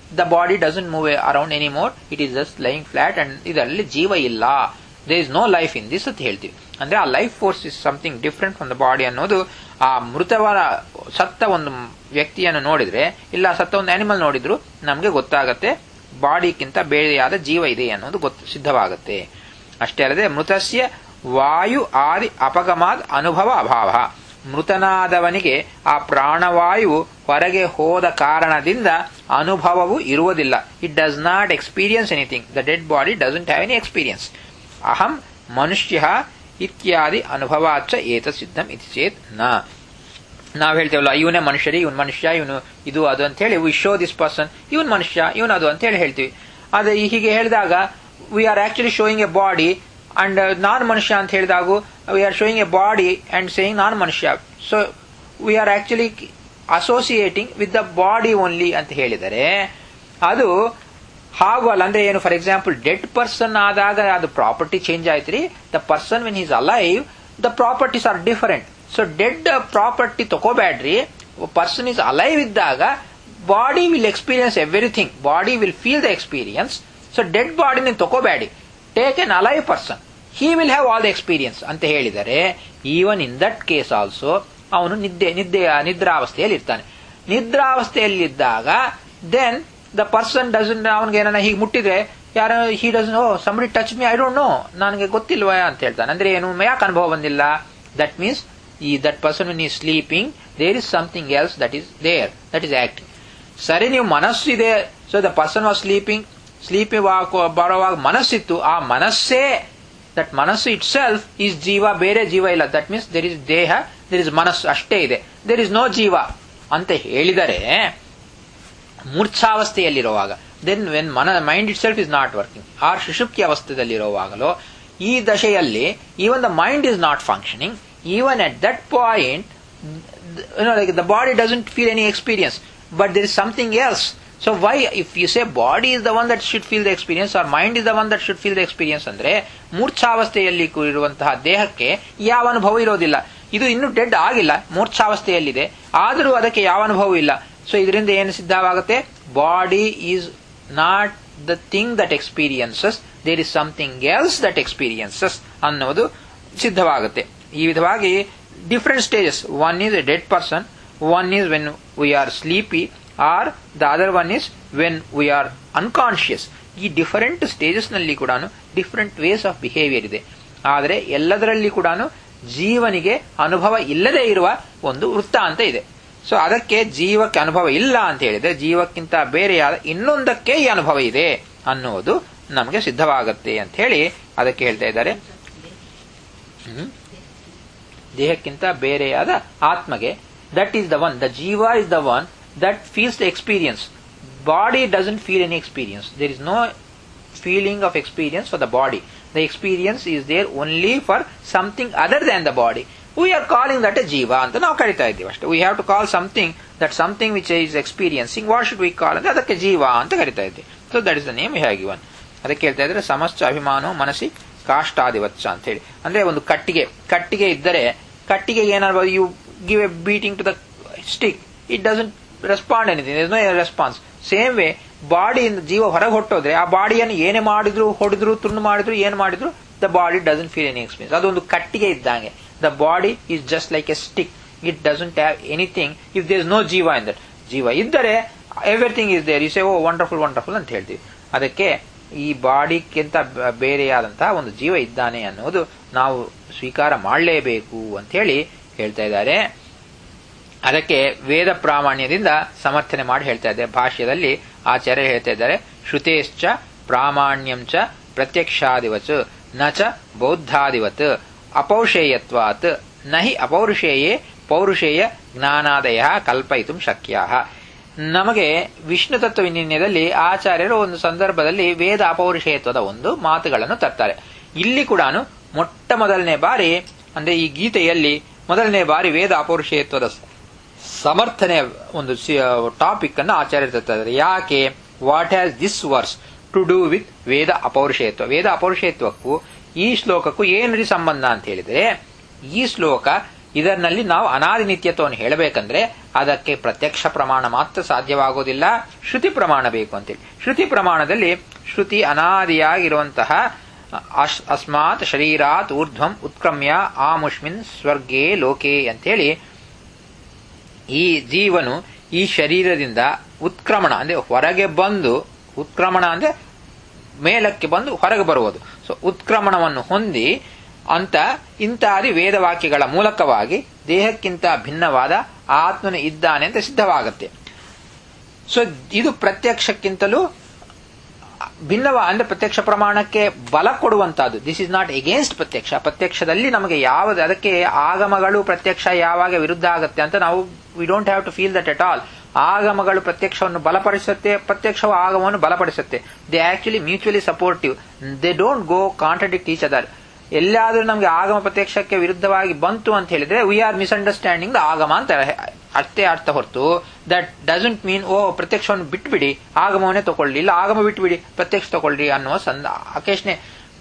the body doesn't move around any more, it is just lying flat and ಇದರಲ್ಲಿ ಜೀವ ಇಲ್ಲ, there is no life in this ಅಂತ ಹೇಳ್ತೀವಿ. ಅಂದ್ರೆ ಆ life force is something different from the body ಅನ್ನೋದು ಆ ಮೃತವರ ಸತ್ತ ಒಂದು ವ್ಯಕ್ತಿಯನ್ನು ನೋಡಿದ್ರೆ ಇಲ್ಲ ಸತ್ತ ಒಂದು ಆನಿಮಲ್ ನೋಡಿದ್ರು ನಮಗೆ ಗೊತ್ತಾಗತ್ತೆ ಬಾಡಿಗಿಂತ ಬೇರೆಯಾದ ಜೀವ ಇದೆ ಅನ್ನೋದು ಗೊತ್ತು ಸಿದ್ಧವಾಗುತ್ತೆ. ಅಷ್ಟೇ ಅಲ್ಲದೆ ಮೃತಸ್ಯ ವಾಯು ಆದಿ ಅಪಗಮಾದ್ ಅನುಭವ ಅಭಾವ, ಮೃತನಾದವನಿಗೆ ಆ ಪ್ರಾಣವಾಯು ಹೊರಗೆ ಹೋದ ಕಾರಣದಿಂದ ಅನುಭವವು ಇರುವುದಿಲ್ಲ. It does not experience anything, the dead body doesn't have any experience. ಅಹಂ ಮನುಷ್ಯ ಇತ್ಯಾದಿ ಅನುಭವಾಚ ಏತ ಸಿದ್ಧಂ ಇತಿ ಚೇತ್ ನ. ನಾವು ಹೇಳ್ತೇವಲ್ಲ ಇವನೇ ಮನುಷ್ಯರಿ, ಇವನ್ ಮನುಷ್ಯ, ಇವನು ಇದು ಅದು ಅಂತ ಹೇಳಿ ವಿ ಶೋ ದಿಸ್ ಪರ್ಸನ್, ಇವನ್ ಮನುಷ್ಯ, ಇವನ್ ಅದು ಅಂತ ಹೇಳಿ ಹೇಳ್ತೀವಿ. ಅದೇ ಹೀಗೆ ಹೇಳಿದಾಗ we are actually showing a body and ನಾನ್ ಮನುಷ್ಯ ಅಂತ ಹೇಳಿದಾಗ we are showing a body and saying ನಾನ್ ಮನುಷ್ಯ. So we are actually associating with the body only ಅಂತ ಹೇಳಿದರೆ ಅದು ಹಾಗೂ ಅಲ್ಲ. ಅಂದ್ರೆ ಏನು, ಫಾರ್ ಎಕ್ಸಾಂಪಲ್ ಡೆಡ್ ಪರ್ಸನ್ ಆದಾಗ ಅದು ಪ್ರಾಪರ್ಟಿ ಚೇಂಜ್ ಆಯ್ತು ರೀ. The person when is alive the properties are different. So dead property ತಗೋಬೇಡ್ರಿ. ಪರ್ಸನ್ ಈಸ್ ಅಲೈವ್ ಇದ್ದಾಗ body will experience everything, body will feel the experience. So dead body ನೀವು ತಗೋಬೇಡಿ, take an alive person, he will have all the experience ಅಂತ ಹೇಳಿದರೆ even in that case also ಅವನು ನಿದ್ದೆ ನಿದ್ದೆ ನಿದ್ರಾವಸ್ಥೆಯಲ್ಲಿ ಇರ್ತಾನೆ. ನಿದ್ರಾವಸ್ಥೆಯಲ್ಲಿದ್ದಾಗ ದೆನ್ ದ ಪರ್ಸನ್ ಡಸನ್ ಅವನಿಗೆ ಏನಾರ ಹೀಗೆ ಮುಟ್ಟಿದ್ರೆ ಯಾರು he doesn't O somebody touch me I don't know, ನನಗೆ ಗೊತ್ತಿಲ್ವಾ ಅಂತ ಹೇಳ್ತಾನೆ. ಅಂದ್ರೆ ಏನು, ಯಾಕೆ ಅನುಭವ ಬಂದಿಲ್ಲ? That means the that person when is sleeping there is something else that is there, that is acting. ಸರಿ, ನೀವು ಮನಸ್ಸು ಇದೆ, so the person was sleeping, sleeping ಬರುವಾಗ ಮನಸ್ಸಿತ್ತು, ಆ ಮನಸ್ಸೇ ದಟ್ ಮನಸ್ಸು ಇಟ್ ಸೆಲ್ಫ್ ಈಸ್ ಜೀವ, ಬೇರೆ ಜೀವ ಇಲ್ಲ. ದಟ್ ಮೀನ್ಸ್ ದೇರ್ ಇಸ್ ದೇಹ, ದೇರ್ ಇಸ್ ಮನಸ್ಸು ಅಷ್ಟೇ ಇದೆ, ದೇರ್ ಇಸ್ ನೋ ಜೀವ ಅಂತ ಹೇಳಿದರೆ ಮೂರ್ಛಾವಸ್ಥೆಯಲ್ಲಿರುವಾಗ ದೆನ್ ವೆನ್ ಮನ mind itself is not working, or ಸುಷುಪ್ತಿ ಅವಸ್ಥೆಯಲ್ಲಿರುವಾಗಲೋ ಈ ದಶೆಯಲ್ಲಿ even the mind is not functioning, even at that point like the body doesn't feel any experience but there is something else. So why, if you say body is the one that should feel the experience or mind is the one that should feel the experience ಅಂದ್ರೆ ಮೂರ್ಛಾವಸ್ಥೆಯಲ್ಲಿ ಇರುವಂತಹ ದೇಹಕ್ಕೆ ಯಾವ ಅನುಭವ ಇರೋದಿಲ್ಲ. ಇದು ಇನ್ನೂ dead ಆಗಿಲ್ಲ, ಮೂರ್ಛಾವಸ್ಥೆಯಲ್ಲಿದೆ, ಆದರೂ ಅದಕ್ಕೆ ಯಾವ ಅನುಭವ ಇಲ್ಲ. ಸೊ ಇದರಿಂದ ಏನು ಸಿದ್ಧವಾಗುತ್ತೆ? Body is not the thing that experiences, there is something else that experiences ಅನ್ನೋದು ಸಿದ್ಧವಾಗುತ್ತೆ. ಈ ವಿಧವಾಗಿ different stages, one is a dead person, one is when we are sleepy, or the other one is when we are unconscious. ಈ different stages ನಲ್ಲಿ ಕೂಡ different ways of behaviour ಇದೆ. ಆದರೆ ಎಲ್ಲದರಲ್ಲಿ ಕೂಡ ಜೀವನಿಗೆ ಅನುಭವ ಇಲ್ಲದೆ ಇರುವ ಒಂದು ವೃತ್ತಾಂತ ಇದೆ. ಸೊ ಅದಕ್ಕೆ ಜೀವಕ್ಕೆ ಅನುಭವ ಇಲ್ಲ ಅಂತ ಹೇಳಿದ್ರೆ ಜೀವಕ್ಕಿಂತ ಬೇರೆಯಾದ ಇನ್ನೊಂದಕ್ಕೆ ಈ ಅನುಭವ ಇದೆ ಅನ್ನೋದು ನಮಗೆ ಸಿದ್ಧವಾಗುತ್ತೆ ಅಂತ ಹೇಳಿ ಅದಕ್ಕೆ ಹೇಳ್ತಾ ಇದ್ದಾರೆ. ದೇಹಕ್ಕಿಂತ ಬೇರೆಯಾದ ಆತ್ಮಗೆ that is the one, the ಜೀವ is the one that feels the experience. Body doesn't feel any experience. There is no feeling of experience for the body. The experience is there only for something other than the body. We are calling that a jiva anta ನಾವು ಕರಿತಾ ಇದ್ದೀವಿ ಅಷ್ಟೇ. We have to call something, that something which is experiencing, what should we call? ಅಂದ್ರೆ ಅದಕ್ಕೆ ಜೀವ ಅಂತ ಕರಿತಾ ಇದ್ದೀವಿ. So that is the name we have given. ಅದಕ್ಕೆ ಹೇಳ್ತಾ ಇದ್ರೆ ಸಮಸ್ತ ಅಭಿಮಾನೋ ಮನಸ್ಸಿ ಕಾಷ್ಟಾದಿವಚ್ಚ ಅಂತ ಹೇಳಿ. ಅಂದ್ರೆ ಒಂದು ಕಟ್ಟಿಗೆ ಕಟ್ಟಿಗೆ ಇದ್ದರೆ ಕಟ್ಟಿಗೆಗೆ ಏನಾದ್ರು you give a beating to the stick, it doesn't respond anything, there is no response. Same way ಬಾಡಿಯಿಂದ ಜೀವ ಹೊರಗೆ ಹೊಟ್ಟೋದ್ರೆ ಆ ಬಾಡಿಯನ್ನು ಏನೇ ಮಾಡಿದ್ರು, ಹೊಡೆದ್ರು, ತುಂಡು ಮಾಡಿದ್ರು, ಏನ್ ಮಾಡಿದ್ರು the body doesn't feel any experience. ಅದೊಂದು ಕಟ್ಟಿಗೆ ಇದ್ದಂಗೆ. The body is just like a stick, it doesn't have anything if there is no ಜೀವ ಇನ್ ದಟ್. ಜೀವ ಇದ್ದರೆ everything is there, you say oh wonderful wonderful ಅಂತ ಹೇಳ್ತೀವಿ. ಅದಕ್ಕೆ ಈ ಬಾಡಿಗಿಂತ ಬೇರೆಯಾದಂತಹ ಒಂದು ಜೀವ ಇದ್ದಾನೆ ಅನ್ನೋದು ನಾವು ಸ್ವೀಕಾರ ಮಾಡಲೇಬೇಕು ಅಂತ ಹೇಳಿ ಹೇಳ್ತಾ ಇದ್ದಾರೆ. ಅದಕ್ಕೆ ವೇದ ಪ್ರಾಮಾಣ್ಯದಿಂದ ಸಮರ್ಥನೆ ಮಾಡಿ ಹೇಳ್ತಾ ಇದ್ದಾರೆ. ಭಾಷ್ಯದಲ್ಲಿ ಆಚಾರ್ಯ ಹೇಳ್ತಾ ಇದ್ದಾರೆ, ಶ್ರುತೇಶ್ಚ ಪ್ರಾಮಾಣ್ಯಂಚ ಪ್ರತ್ಯಕ್ಷಾದಿವತ್ ನ ಚ ಬೌದ್ಧಾದಿವತ್ ಅಪೌಷೇಯತ್ವಾತ್ ನಹಿ ಅಪೌರುಷೇಯೇ ಪೌರುಷೇಯ ಜ್ಞಾನಾದಯ ಕಲ್ಪಯಿತು ಶಕ್ಯ. ನಮಗೆ ವಿಷ್ಣು ತತ್ವ ವಿನಿಮಯದಲ್ಲಿ ಆಚಾರ್ಯರು ಒಂದು ಸಂದರ್ಭದಲ್ಲಿ ವೇದ ಅಪೌರುಷೇಯತ್ವದ ಒಂದು ಮಾತುಗಳನ್ನು ತರ್ತಾರೆ. ಇಲ್ಲಿ ಕೂಡ ಮೊಟ್ಟ ಮೊದಲನೇ ಬಾರಿ ಅಂದ್ರೆ ಈ ಗೀತೆಯಲ್ಲಿ ಮೊದಲನೇ ಬಾರಿ ವೇದ ಅಪೌರುಷೇಯತ್ವದ ಸಮರ್ಥನೆ ಒಂದು ಟಾಪಿಕ್ ಅನ್ನು ಆಚಾರ್ಯರು ತರ್ತಾರೆ. ಯಾಕೆ? What has this verse to do with Veda ಅಪೌರುಷೇಯತ್ವ? ವೇದ ಅಪೌರುಷೇಯತ್ವಕ್ಕೂ ಈ ಶ್ಲೋಕಕ್ಕೂ ಏನ್ರಿ ಸಂಬಂಧ ಅಂತ ಹೇಳಿದ್ರೆ, ಈ ಶ್ಲೋಕ ಇದರಲ್ಲಿ ನಾವು ಅನಾದಿ ನಿತ್ಯತ್ವವನ್ನು ಹೇಳಬೇಕಂದ್ರೆ ಅದಕ್ಕೆ ಪ್ರತ್ಯಕ್ಷ ಪ್ರಮಾಣ ಮಾತ್ರ ಸಾಧ್ಯವಾಗೋದಿಲ್ಲ, ಶ್ರುತಿ ಪ್ರಮಾಣ ಬೇಕು ಅಂತೇಳಿ. ಶ್ರುತಿ ಪ್ರಮಾಣದಲ್ಲಿ ಶ್ರುತಿ ಅನಾದಿಯಾಗಿರುವಂತಹ ಅಸ್ಮಾತ್ ಶರೀರಾತ್ ಊರ್ಧ್ವಂ ಉತ್ಕ್ರಮ್ಯ ಆಮುಷ್ಮಿನ್ ಸ್ವರ್ಗೇ ಲೋಕೆ ಅಂತೇಳಿ ಈ ಜೀವನು ಈ ಶರೀರದಿಂದ ಉತ್ಕ್ರಮಣ ಅಂದ್ರೆ ಹೊರಗೆ ಬಂದು, ಉತ್ಕ್ರಮಣ ಅಂದ್ರೆ ಮೇಲಕ್ಕೆ ಬಂದು ಹೊರಗೆ ಬರುವುದು. ಸೊ ಉತ್ಕ್ರಮಣವನ್ನು ಹೊಂದಿ ಅಂತ ಇಂತಾದಿ ವೇದವಾಕ್ಯಗಳ ಮೂಲಕವಾಗಿ ದೇಹಕ್ಕಿಂತ ಭಿನ್ನವಾದ ಆತ್ಮನು ಇದ್ದಾನೆ ಅಂತ ಸಿದ್ಧವಾಗುತ್ತೆ. ಸೊ ಇದು ಪ್ರತ್ಯಕ್ಷಕ್ಕಿಂತಲೂ ಭಿನ್ನವ ಅಂದ್ರೆ ಪ್ರತ್ಯಕ್ಷ ಪ್ರಮಾಣಕ್ಕೆ ಬಲ ಕೊಡುವಂತಹದ್ದು. ದಿಸ್ ಇಸ್ ನಾಟ್ ಎಗೇನ್ಸ್ಟ್ ಪ್ರತ್ಯಕ್ಷ. ಪ್ರತ್ಯಕ್ಷದಲ್ಲಿ ನಮಗೆ ಯಾವುದು, ಅದಕ್ಕೆ ಆಗಮಗಳು ಪ್ರತ್ಯಕ್ಷ ಯಾವಾಗ ವಿರುದ್ಧ ಆಗುತ್ತೆ ಅಂತ ನಾವು we don't have to feel that at all. ಆಗಮಗಳು ಪ್ರತ್ಯಕ್ಷವನ್ನು ಬಲಪಡಿಸುತ್ತೆ, ಪ್ರತ್ಯಕ್ಷವು ಆಗಮವನ್ನು ಬಲಪಡಿಸುತ್ತೆ. They actually mutually supportive, they don't go contradict each other. ಎಲ್ಲಾದ್ರೂ ನಮಗೆ ಆಗಮ ಪ್ರತ್ಯಕ್ಷಕ್ಕೆ ವಿರುದ್ಧವಾಗಿ ಬಂತು ಅಂತ ಹೇಳಿದ್ರೆ ವಿ ಆರ್ ಮಿಸ್ಅಂಡರ್ಸ್ಟ್ಯಾಂಡಿಂಗ್ ದ ಆಗಮ ಅಂತ ಅರ್ಥೇ ಅರ್ಥ ಹೊರತು ದಟ್ ಡಸಂಟ್ ಮೀನ್ ಓ ಪ್ರತ್ಯಕ್ಷವನ್ನು ಬಿಟ್ಬಿಡಿ ಆಗಮವನ್ನೇ ತಗೊಳ್ಳಿ, ಇಲ್ಲ ಆಗಮ ಬಿಟ್ಬಿಡಿ ಪ್ರತ್ಯಕ್ಷ ತಗೊಳ್ಳಿ ಅನ್ನುವ ಸಂದ ಅಕೇಶನೆ.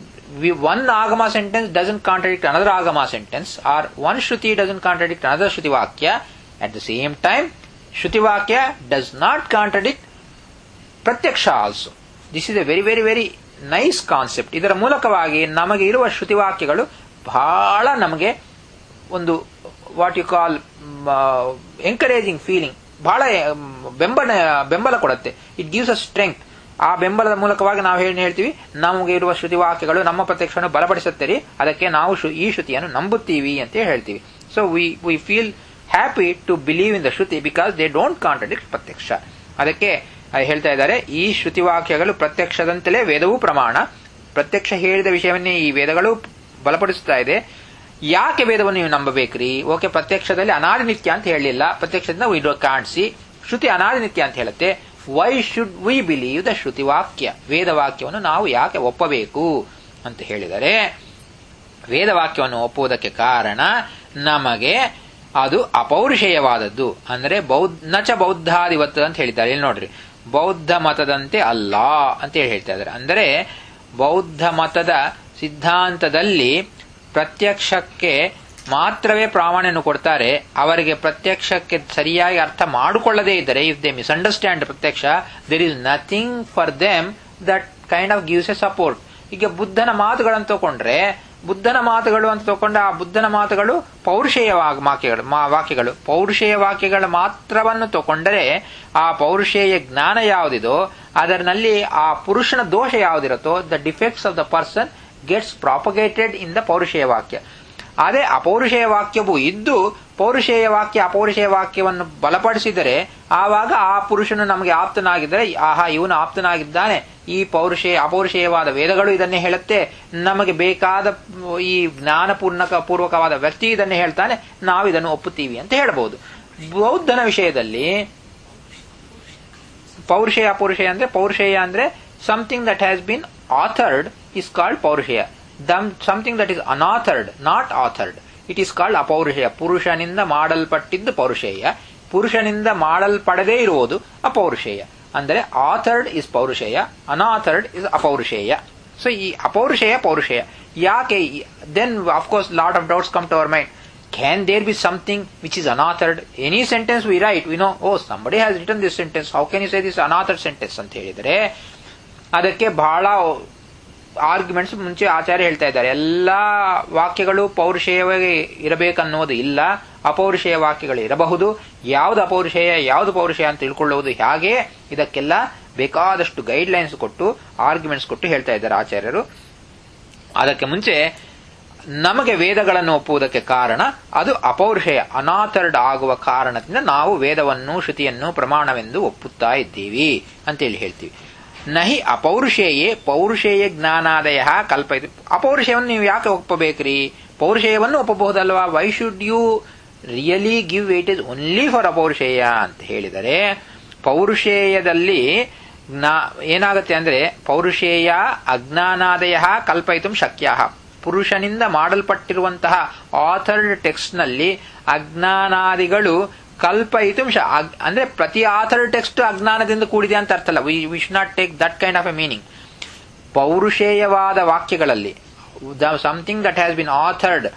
ಒನ್ ಆಗಮ ಸೆಂಟೆನ್ಸ್ ಡಸಂಟ್ ಕಾಂಟ್ರಡಿಕ್ಟ್ ಅನದರ್ ಆಗಮ ಸೆಂಟೆನ್ಸ್, ಆರ್ ಒನ್ ಶ್ರುತಿ ಡಸಂಟ್ ಕಾಂಟ್ರಡಿಕ್ಟ್ ಅನದರ್ ಶ್ರುತಿ ವಾಕ್ಯ. ಅಟ್ ದ ಸೇಮ್ ಟೈಮ್ ಶ್ರುತಿ ವಾಕ್ಯ ಡಸ್ ನಾಟ್ ಕಾಂಟ್ರಡಿಕ್ಟ್ ಪ್ರತ್ಯಕ್ಷ also. This is a very very very nice concept. ಇದರ ಮೂಲಕವಾಗಿ ನಮಗೆ ಇರುವ ಶ್ರುತಿವಾಕ್ಯಗಳು ಬಹಳ ನಮಗೆ ಒಂದು what you call encouraging feeling, ಬಹಳ ಬೆಂಬಲ ಬೆಂಬಲ ಕೊಡುತ್ತೆ. It gives a strength. ಆ ಬೆಂಬಲದ ಮೂಲಕವಾಗಿ ನಾವು ಏನು ಹೇಳ್ತೀವಿ, ನಮಗೆ ಇರುವ ಶ್ರುತಿವಾಕ್ಯಗಳು ನಮ್ಮ ಪ್ರತ್ಯಕ್ಷವನ್ನು ಬಲಪಡಿಸುತ್ತೀರಿ, ಅದಕ್ಕೆ ನಾವು ಈ ಶ್ರುತಿಯನ್ನು ನಂಬುತ್ತೀವಿ ಅಂತ ಹೇಳ್ತೀವಿ. So we we feel happy to believe in the ಶ್ರುತಿ ಬಿಕಾಸ್ ದೇ ಡೋಂಟ್ ಕಾಂಟ್ರಡಿಕ್ಟ್ ಪ್ರತ್ಯಕ್ಷ. ಅದಕ್ಕೆ ಹೇಳ್ತಾ ಇದ್ದಾರೆ, ಈ ಶ್ರುತಿವಾಕ್ಯಗಳು ಪ್ರತ್ಯಕ್ಷದಂತೆಯೇ ವೇದವೂ ಪ್ರಮಾಣ. ಪ್ರತ್ಯಕ್ಷ ಹೇಳಿದ ವಿಷಯವನ್ನೇ ಈ ವೇದಗಳು ಬಲಪಡಿಸ್ತಾ ಇದೆ. ಯಾಕೆ ವೇದವನ್ನು ನೀವು ನಂಬಬೇಕ್ರಿ? ಓಕೆ, ಪ್ರತ್ಯಕ್ಷದಲ್ಲಿ ಅನಾದಿ ನಿತ್ಯ ಅಂತ ಹೇಳಲಿಲ್ಲ, ಪ್ರತ್ಯಕ್ಷದಿಂದ ವಿ ಡೋ ಕಾಣಿಸಿ ಶ್ರುತಿ ಅನಾದಿ ನಿತ್ಯ ಅಂತ ಹೇಳುತ್ತೆ. Why should we believe the ಶ್ರುತಿ ವಾಕ್ಯ? ವೇದವಾಕ್ಯವನ್ನು ನಾವು ಯಾಕೆ ಒಪ್ಪಬೇಕು ಅಂತ ಹೇಳಿದರೆ, ವೇದವಾಕ್ಯವನ್ನು ಒಪ್ಪುವುದಕ್ಕೆ ಕಾರಣ ನಮಗೆ ಅದು ಅಪೌರುಷೇಯವಾದದ್ದು. ಅಂದರೆ ಬೌದ್ಧ ನಚ ಬೌದ್ಧಾದಿವತ್ ಅಂತ ಹೇಳಿದ್ದಾರೆ. ಇಲ್ಲಿ ನೋಡ್ರಿ, ಬೌದ್ಧ ಮತದಂತೆ ಅಲ್ಲ ಅಂತ ಹೇಳಿ ಹೇಳ್ತಾ ಇದ್ದಾರೆ. ಅಂದರೆ ಬೌದ್ಧ ಮತದ ಸಿದ್ಧಾಂತದಲ್ಲಿ ಪ್ರತ್ಯಕ್ಷಕ್ಕೆ ಮಾತ್ರವೇ ಪ್ರಾಮಾಣ್ಯವನ್ನು ಕೊಡ್ತಾರೆ. ಅವರಿಗೆ ಪ್ರತ್ಯಕ್ಷಕ್ಕೆ ಸರಿಯಾಗಿ ಅರ್ಥ ಮಾಡಿಕೊಳ್ಳದೇ ಇದ್ದರೆ, ಇಫ್ ದೇ ಮಿಸ್ಅಂಡರ್ಸ್ಟ್ಯಾಂಡ್ ಪ್ರತ್ಯಕ್ಷ, there is nothing for them that kind of gives a support. ಈಗ ಬುದ್ಧನ ಮಾತುಗಳನ್ನು ತಗೊಂಡ್ರೆ, ಬುದ್ಧನ ಮಾತುಗಳು ಅಂತ ತಗೊಂಡ್ರೆ ಆ ಬುದ್ಧನ ಮಾತುಗಳು ಪೌರುಷೇಯ ವಾಕ್ಯಗಳು ವಾಕ್ಯಗಳು ಪೌರುಷೇಯ ವಾಕ್ಯಗಳ ಮಾತ್ರವನ್ನು ತಗೊಂಡರೆ ಆ ಪೌರುಷೇಯ ಜ್ಞಾನ ಯಾವುದಿದೋ ಅದರಲ್ಲಿ ಆ ಪುರುಷನ ದೋಷ ಯಾವುದಿರುತ್ತೋ, the defects of the person gets propagated in the ಪೌರುಷೇಯ ವಾಕ್ಯ. ಅದೇ ಅಪೌರುಷೇಯ ವಾಕ್ಯವೂ ಇದ್ದು ಪೌರುಷೇಯ ವಾಕ್ಯ ಅಪೌರುಷೇಯ ವಾಕ್ಯವನ್ನು ಬಲಪಡಿಸಿದರೆ ಆವಾಗ ಆ ಪುರುಷನು ನಮಗೆ ಆಪ್ತನಾಗಿದ್ದರೆ, ಆಹಾ ಇವನು ಆಪ್ತನಾಗಿದ್ದಾನೆ, ಈ ಪೌರುಷೇಯ ಅಪೌರುಷೇಯವಾದ ವೇದಗಳು ಇದನ್ನೇ ಹೇಳುತ್ತೆ, ನಮಗೆ ಬೇಕಾದ ಈ ಜ್ಞಾನಪೂರ್ಣ ಪೂರ್ವಕವಾದ ವ್ಯಕ್ತಿ ಇದನ್ನೇ ಹೇಳ್ತಾನೆ, ನಾವು ಇದನ್ನು ಒಪ್ಪುತ್ತೀವಿ ಅಂತ ಹೇಳಬಹುದು. ಬೌದ್ಧನ ವಿಷಯದಲ್ಲಿ ಪೌರುಷೇಯ ಅಪೌರುಷೇಯ ಅಂದ್ರೆ, ಪೌರುಷೇಯ ಅಂದ್ರೆ something that has been authored is called ಪೌರುಷೇಯ. Something that is unauthored, not authored, it is called ಅಪೌರುಷೇಯ. ಪುರುಷನಿಂದ ಮಾಡಲ್ಪಟ್ಟಿದ್ದು ಪೌರುಷೇಯ, ಪುರುಷನಿಂದ ಮಾಡಲ್ಪಡದೇ ಇರುವುದು ಅಪೌರುಷೇಯ. ಅಂದರೆ ಆಥರ್ಡ್ ಇಸ್ ಪೌರುಷೇಯ, ಅನಾಥರ್ಡ್ ಇಸ್ ಅಪೌರುಷೇಯ. ಸೊ ಈ ಅಪೌರುಷೇಯ ಪೌರುಷೇಯ ಯಾಕೆ? Then of course lot of doubts come to our mind. Can there be something which is unauthored? Any sentence we write, we know, oh, somebody has written this sentence. How can you say this unauthored sentence? ಅಂತ ಹೇಳಿದರೆ ಅದಕ್ಕೆ ಬಹಳ arguments ಮುಂಚೆ ಆಚಾರ್ಯ ಹೇಳ್ತಾ ಇದ್ದಾರೆ. ಎಲ್ಲಾ ವಾಕ್ಯಗಳು ಪೌರುಷೇಯವೇ ಇರಬೇಕನ್ನೋದು ಇಲ್ಲ, ಅಪೌರುಷೇಯ ವಾಕ್ಯಗಳು ಇರಬಹುದು. ಯಾವುದು ಅಪೌರುಷೇಯ ಯಾವುದು ಪೌರುಷೇಯ ಅಂತ ತಿಳ್ಕೊಳ್ಳುವುದು ಹೇಗೆ? ಇದಕ್ಕೆಲ್ಲ ಬೇಕಾದಷ್ಟು ಗೈಡ್ ಲೈನ್ಸ್ ಕೊಟ್ಟು ಆರ್ಗ್ಯುಮೆಂಟ್ಸ್ ಕೊಟ್ಟು ಹೇಳ್ತಾ ಇದ್ದಾರೆ ಆಚಾರ್ಯರು. ಅದಕ್ಕೆ ಮುಂಚೆ ನಮಗೆ ವೇದಗಳನ್ನು ಒಪ್ಪುವುದಕ್ಕೆ ಕಾರಣ ಅದು ಅಪೌರುಷೇಯ ಅನಾಥರ್ಡ್ ಆಗುವ ಕಾರಣದಿಂದ ನಾವು ವೇದವನ್ನು ಶ್ರುತಿಯನ್ನು ಪ್ರಮಾಣವೆಂದು ಒಪ್ಪುತ್ತಾ ಇದ್ದೀವಿ ಅಂತೇಳಿ ಹೇಳ್ತೀವಿ. ನಹಿ ಅಪೌರುಷೇಯೇ ಪೌರುಷೇಯ ಜ್ಞಾನಾದಯ ಕಲ್ಪಯಿತು. ಅಪೌರುಷೇಯವನ್ನು ನೀವು ಯಾಕೆ ಒಪ್ಪಬೇಕ್ರಿ? ಪೌರುಷೇಯವನ್ನು ಒಪ್ಪಬಹುದಲ್ವಾ? Why should you really give weightage only for ಅಪೌರುಷೇಯ ಅಂತ ಹೇಳಿದರೆ, ಪೌರುಷೇಯದಲ್ಲಿ ಏನಾಗುತ್ತೆ ಅಂದ್ರೆ, ಪೌರುಷೇಯ ಅಜ್ಞಾನಾದಯ ಕಲ್ಪಯಿತು ಶಕ್ಯ. ಪುರುಷನಿಂದ ಮಾಡಲ್ಪಟ್ಟಿರುವಂತಹ ಆಥರ್ಡ್ ಟೆಕ್ಸ್ಟ್ ನಲ್ಲಿ ಅಜ್ಞಾನಾದಿಗಳು ಕಲ್ಪಯಿತು ಅಂದ್ರೆ ಪ್ರತಿ ಆಥರ್ಡ್ ಟೆಕ್ಸ್ಟ್ ಅಜ್ಞಾನದಿಂದ ಕೂಡಿದೆ ಅಂತ ಅರ್ಥ ಅಲ್ಲ. We we should not take that kind of a meaning. ಪೌರುಷೇಯವಾದ ವಾಕ್ಯಗಳಲ್ಲಿ something that has been authored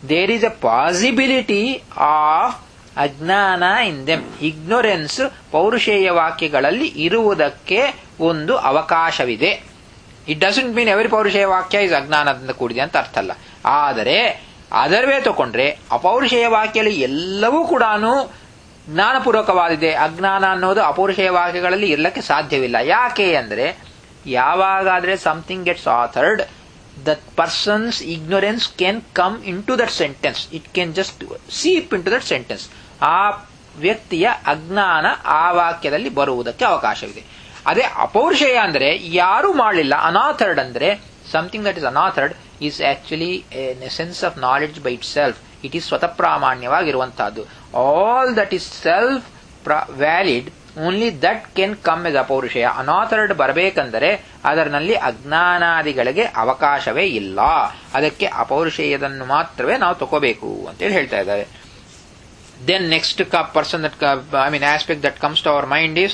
there is a possibility of ಅಜ್ಞಾನ ಇನ್ ದೆಮ್. ಇಗ್ನೊರೆನ್ಸ್ ಪೌರುಷೇಯ ವಾಕ್ಯಗಳಲ್ಲಿ ಇರುವುದಕ್ಕೆ ಒಂದು ಅವಕಾಶವಿದೆ. ಇಟ್ ಡಸಂಟ್ ಮೀನ್ ಎವರಿ ಪೌರುಷೇಯ ವಾಕ್ಯ ಇಸ್ ಅಜ್ಞಾನದಿಂದ ಕೂಡಿದೆ ಅಂತ ಅರ್ಥ ಅಲ್ಲ. ಆದರೆ ಅದರ್ವೇ ತಗೊಂಡ್ರೆ ಅಪೌರುಷೇಯ ವಾಕ್ಯದಲ್ಲಿ ಎಲ್ಲವೂ ಕೂಡ ಜ್ಞಾನಪೂರ್ವಕವಾದಿದೆ. ಅಜ್ಞಾನ ಅನ್ನೋದು ಅಪೌರುಷೇಯ ವಾಕ್ಯಗಳಲ್ಲಿ ಇರಲಿಕ್ಕೆ ಸಾಧ್ಯವಿಲ್ಲ. ಯಾಕೆ ಅಂದ್ರೆ ಯಾವಾಗಾದ್ರೆ something gets authored, that person's ignorance can come into that sentence. It can just seep into that sentence. ಆ ವ್ಯಕ್ತಿಯ ಅಜ್ಞಾನ ಆ ವಾಕ್ಯದಲ್ಲಿ ಬರುವುದಕ್ಕೆ ಅವಕಾಶವಿದೆ. ಅದೇ ಅಪೌರುಷೇಯ ಅಂದ್ರೆ ಯಾರೂ ಮಾಡಲಿಲ್ಲ. ಅನಾಥರ್ಡ್ ಅಂದ್ರೆ something that is unauthored is actually an essence of knowledge by itself. It is ಸ್ವತಃ ಪ್ರಾಮಾಣ್ಯವಾಗಿರುವಂತಹದ್ದು. All that is self valid, only that can come as ಅಪೌರುಷೇಯ. ಅನಾಥರ್ಡ್ ಬರಬೇಕಂದರೆ ಅದರಲ್ಲಿ ಅಜ್ಞಾನಾದಿಗಳಿಗೆ ಅವಕಾಶವೇ ಇಲ್ಲ. ಅದಕ್ಕೆ ಅಪೌರುಷೇಯದನ್ನು ಮಾತ್ರವೇ ನಾವು ತಗೋಬೇಕು ಅಂತೇಳಿ ಹೇಳ್ತಾ ಇದ್ದಾರೆ. Then next person that I mean aspect that comes to our mind is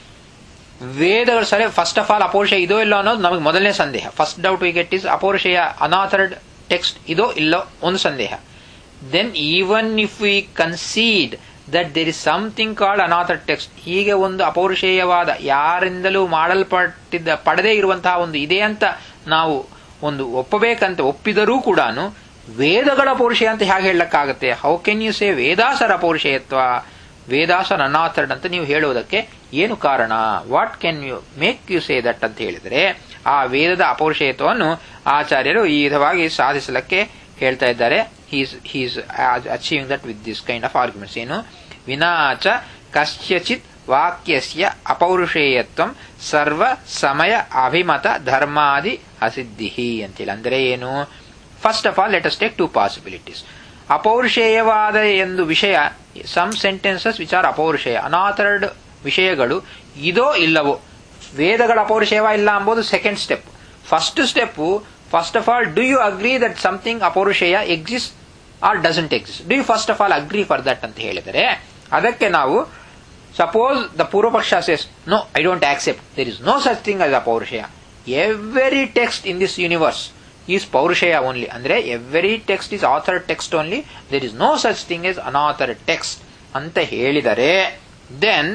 ವೇದಗಳು. ಸರಿ, ಫಸ್ಟ್ ಆಫ್ ಆಲ್ ಅಪೌರುಷೇಯ ಇದೋ ಇಲ್ಲೋ ಅನ್ನೋದು ನಮಗೆ ಮೊದಲನೇ ಸಂದೇಹ. First doubt we get is ಅಪೌರುಷೇಯ ಅನಾಥರ್ಡ್ ಟೆಕ್ಸ್ಟ್ ಇದೋ ಇಲ್ಲೋ ಒಂದು ಸಂದೇಹ. Then even if we concede that there is something called another text, ಹೀಗೆ ಒಂದು ಅಪೌರುಷೇಯವಾದ ಯಾರಿಂದಲೂ ಮಾಡಲ್ಪಟ್ಟಿದ್ದ ಪಡೆದೇ ಇರುವಂತಹ ಒಂದು ಇದೆ ಅಂತ ನಾವು ಒಂದು ಒಪ್ಪಬೇಕಂತ ಒಪ್ಪಿದರೂ ಕೂಡ ವೇದಗಳ ಪೌರುಷೇಯ ಅಂತ ಹೇಗೆ ಹೇಳಕ್ಕಾಗತ್ತೆ? How can you say Vedas are ಅಪೌರುಷೇಯತ್ವ, ವೇದಾಸರ ಅನಾಥರ್ಡ್ ಅಂತ ನೀವು ಹೇಳುವುದಕ್ಕೆ ಏನು ಕಾರಣ? What can you make you say that ಅಂತ ಹೇಳಿದರೆ ಆ ವೇದದ ಅಪೌರುಷೇಯತ್ವವನ್ನು ಆಚಾರ್ಯರು ಈ ವಿಧವಾಗಿ ಸಾಧಿಸಲಿಕ್ಕೆ ಹೇಳ್ತಾ ಇದ್ದಾರೆ. He's, he's achieving that with this kind of arguments. ಏನು ವಿನಾಚ ಕಸ್ಯಚಿತ್ ವಾಕ್ಯಸ್ಯ ಅಪೌರುಷೇಯತ್ವಂ ಸರ್ವ ಸಮಯ ಅಭಿಮತ ಧರ್ಮಾದಿ ಅಸಿದ್ಧಿ ಅಂತೇಳಿ. ಅಂದರೆ ಏನು? First of all let us take two possibilities. ಅಪೌರುಷೇಯವಾದ ಎಂದು ವಿಷಯ, ಸಮ್ ಸೆಂಟೆನ್ಸಸ್ ವಿಚ್ ಆರ್ ಅಪೌರುಷೇಯ, ಅನಾಥರ್ಡ್ ವಿಷಯಗಳು ಇದೋ ಇಲ್ಲವೋ. ವೇದಗಳ ಅಪೌರುಷೇಯ ಇಲ್ಲ ಎಂಬುದು second step. First step, first of all, do you agree that something ಅಪೌರುಷೇಯ exists or doesn't exist? Do you first of all agree for that ಅಂತ ಹೇಳಿದರೆ ಅದಕ್ಕೆ ನಾವು suppose the Purvapaksha says, no, I don't accept. There is no such thing as ಅಪೌರುಷೇಯ. Every text in this universe is ಪೌರುಷೇಯ only. ಅಂದ್ರೆ every text is authored text only. There is no such thing as unauthored text ಅಂತ ಹೇಳಿದರೆ then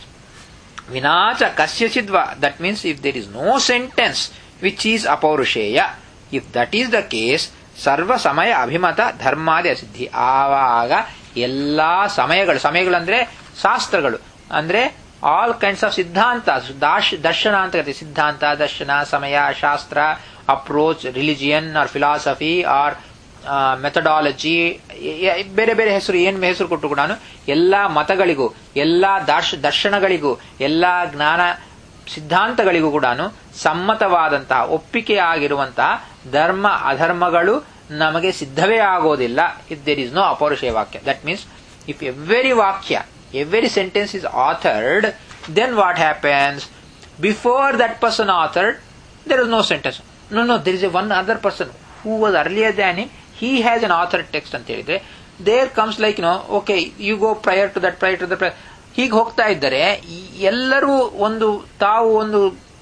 ವಿನಾಚ ಕಸ್ಯಚಿದ್ವ, that means if there is no sentence which is ಅಪೌರುಷೇಯ, if that is the case, ಸರ್ವ ಸಮಯ ಅಭಿಮತ ಧರ್ಮಾದಿ ಅಸಿದ್ಧಿ. ಆವಾಗ ಎಲ್ಲಾ ಸಮಯಗಳು, ಸಮಯಗಳು ಅಂದ್ರೆ ಶಾಸ್ತ್ರಗಳು, ಅಂದ್ರೆ ಆಲ್ ಕೈಂಡ್ಸ್ ಆಫ್ ಸಿದ್ಧಾಂತ, ದರ್ಶನ ಅಂತ ಕರೀತೀವಿ. ಸಿದ್ಧಾಂತ, ದರ್ಶನ, ಸಮಯ, ಶಾಸ್ತ್ರ, approach, religion or philosophy or methodology, ಬೇರೆ ಬೇರೆ ಹೆಸರು ಏನ್ ಹೆಸರು ಕೊಟ್ಟು ಕೂಡ ಎಲ್ಲಾ ಮತಗಳಿಗೂ, ಎಲ್ಲಾ ದರ್ಶನಗಳಿಗೂ, ಎಲ್ಲಾ ಜ್ಞಾನ ಸಿದ್ಧಾಂತಗಳಿಗೂ ಕೂಡ ಸಮ್ಮತವಾದಂತಹ ಒಪ್ಪಿಕೆಯಾಗಿರುವಂತಹ ಧರ್ಮ ಅಧರ್ಮಗಳು ನಮಗೆ ಸಿದ್ಧವೇ ಆಗೋದಿಲ್ಲ ಇಫ್ ದೇರ್ ಇಸ್ ನೋ ಅಪೌರುಷೇಯ ವಾಕ್ಯ. ದಟ್ ಮೀನ್ಸ್ ಇಫ್ ಎವ್ರಿ ವಾಕ್ಯ, every sentence is authored, then what happens? Before that person authored, there is no sentence. No, no, there is a one other person who was earlier than him. He has an authored text ಅಂತ ಹೇಳಿದ್ರೆ there comes like, you know, okay, you go prior to that, prior to that, prior. ಹೀಗೆ ಹೋಗ್ತಾ ಇದ್ದರೆ ಎಲ್ಲರೂ ಒಂದು ತಾವು ಒಂದು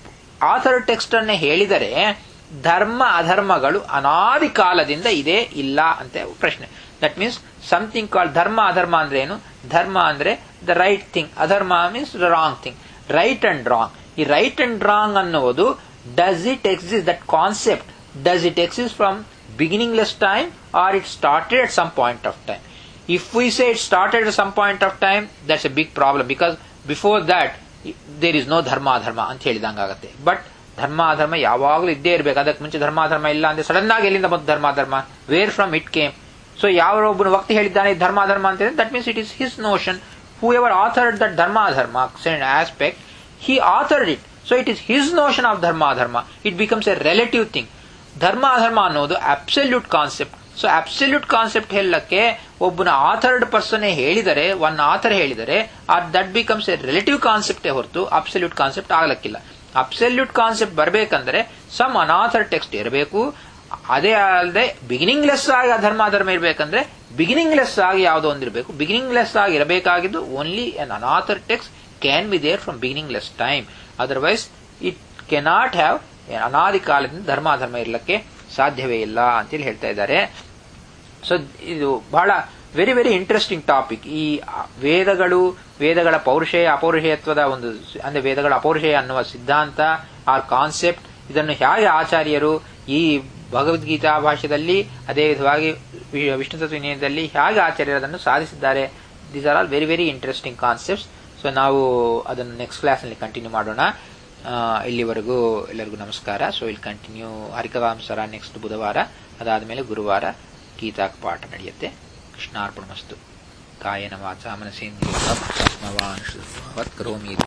author text ಅನ್ನೇ ಹೇಳಿದರೆ ಧರ್ಮ ಅಧರ್ಮಗಳು ಅನಾದಿ ಕಾಲದಿಂದ ಇದೆ ಇಲ್ಲ ಅಂತ ಪ್ರಶ್ನೆ. ದಟ್ ಮೀನ್ಸ್ ಸಮಥಿಂಗ್ ಕಾಲ್ಡ್ ಧರ್ಮ ಅಧರ್ಮ ಅಂದ್ರೆ ಏನು? ಧರ್ಮ ಅಂದ್ರೆ ದ ರೈಟ್ ಥಿಂಗ್, ಅಧರ್ಮ means the wrong thing. Right and wrong, ಈ ರೈಟ್ ಅಂಡ್ ರಾಂಗ್ ಅನ್ನುವುದು does it exist, that concept does it exist from beginningless time or it started at some point of time? If we say it started at some point of time, that's a big problem, because before that there is no dharma adharma ಅಂತ ಹೇಳಿದಂಗಾಗತ್ತೆ. But ಧರ್ಮ ಅಧರ್ಮ ಯಾವಾಗಲೂ ಇದ್ದೇ ಇರಬೇಕು. ಅದಕ್ಕೆ ಮುಂಚೆ ಧರ್ಮ ಅಧರ್ಮ ಇಲ್ಲ ಅಂದ್ರೆ ಸಡನ್ ಆಗಿ ಎಲ್ಲಿಂದ ಬಂತು ಧರ್ಮ ಅಧರ್ಮ? Where from it came? So ಯಾವೊಬ್ಬನು ವ್ಯಕ್ತಿ ಹೇಳಿದ್ದಾನೆ ಧರ್ಮ ಅಧರ್ಮ ಅಂತ ಹೇಳಿದ್ರೆ that means it is his notion. Whoever authored that ಧರ್ಮ ಅಧರ್ಮ aspect, he authored it. So it is his notion of dharma adharma. It becomes a relative thing. ಧರ್ಮ ಅಧರ್ಮ ಅನ್ನೋದು absolute concept. So absolute concept ಹೇಳಕ್ಕೆ ಒಬ್ಬನ authored person ಹೇಳಿದರೆ, one author ಹೇಳಿದರೆ, that becomes a relative ಕಾನ್ಸೆಪ್ಟೇ ಹೊರತು ಅಬ್ಸಲ್ಯೂಟ್ ಕಾನ್ಸೆಪ್ಟ್ ಆಗಲಕ್ಕಿಲ್ಲ. ಅಬ್ಸಲ್ಯೂಟ್ ಕಾನ್ಸೆಪ್ಟ್ ಬರಬೇಕಂದ್ರೆ ಸಮ್ ಅನಾಥರ್ ಟೆಕ್ಸ್ಟ್ ಇರಬೇಕು. ಅದೇ ಅಲ್ಲದೆ ಬಿಗಿನಿಂಗ್ ಲೆಸ್ ಆಗಿ ಧರ್ಮ ಅಧರ್ಮ ಇರಬೇಕಂದ್ರೆ ಬಿಗಿನಿಂಗ್ ಲೆಸ್ ಆಗಿ ಯಾವುದೋ ಒಂದಿರಬೇಕು. ಬಿಗಿನಿಂಗ್ ಲೆಸ್ ಆಗಿ ಇರಬೇಕಾಗಿದ್ದು only an unauthored text can be there from beginningless time. Otherwise it cannot have, ಅನಾದಿ ಕಾಲದಿಂದ ಧರ್ಮ ಅಧರ್ಮ ಇರಲಿಕ್ಕೆ ಸಾಧ್ಯವೇ ಇಲ್ಲ ಅಂತೇಳಿ ಹೇಳ್ತಾ ಇದ್ದಾರೆ. ಸೊ ಇದು ಬಹಳ ವೆರಿ ವೆರಿ ಇಂಟ್ರೆಸ್ಟಿಂಗ್ ಟಾಪಿಕ್. ಈ ವೇದಗಳು, ವೇದಗಳ ಪೌರುಷೇಯ ಅಪೌರುಷೇಯತ್ವದ ಒಂದು ಅಂದ್ರೆ ವೇದಗಳ ಅಪೌರುಷೇಯ ಅನ್ನುವ ಸಿದ್ಧಾಂತ ಆರ್ ಕಾನ್ಸೆಪ್ಟ್, ಇದನ್ನು ಹೇಗೆ ಆಚಾರ್ಯರು ಈ ಭಗವದ್ಗೀತಾ ಭಾಷ್ಯದಲ್ಲಿ ಅದೇ ವಿಧವಾಗಿ ವಿಷ್ಣು ತತ್ವಜ್ಞಾನದಲ್ಲಿ ಹೇಗೆ ಆಚಾರ್ಯರು ಅದನ್ನು ಸಾಧಿಸಿದ್ದಾರೆ. These are all very very interesting concepts. So ನಾವು ಅದನ್ನು ನೆಕ್ಸ್ಟ್ ಕ್ಲಾಸ್ನಲ್ಲಿ ಕಂಟಿನ್ಯೂ ಮಾಡೋಣ. ಇಲ್ಲಿವರೆಗೂ ಎಲ್ಲರಿಗೂ ನಮಸ್ಕಾರ. ಸೊ ವಿಲ್ ಕಂಟಿನ್ಯೂ ಹರಿಕಥಾಂಸರ ನೆಕ್ಸ್ಟ್ ಬುಧವಾರ, ಅದಾದ ಮೇಲೆ ಗುರುವಾರ ಗೀತಾ ಪಾಠ ನಡೆಯುತ್ತೆ. ಕೃಷ್ಣಾರ್ಪಣಮಸ್ತು. ಕಾಯೇನ ವಾಚಾ ಮನಸೇಂದ್ರಿಯೇಣ ಕರೋಮಿ.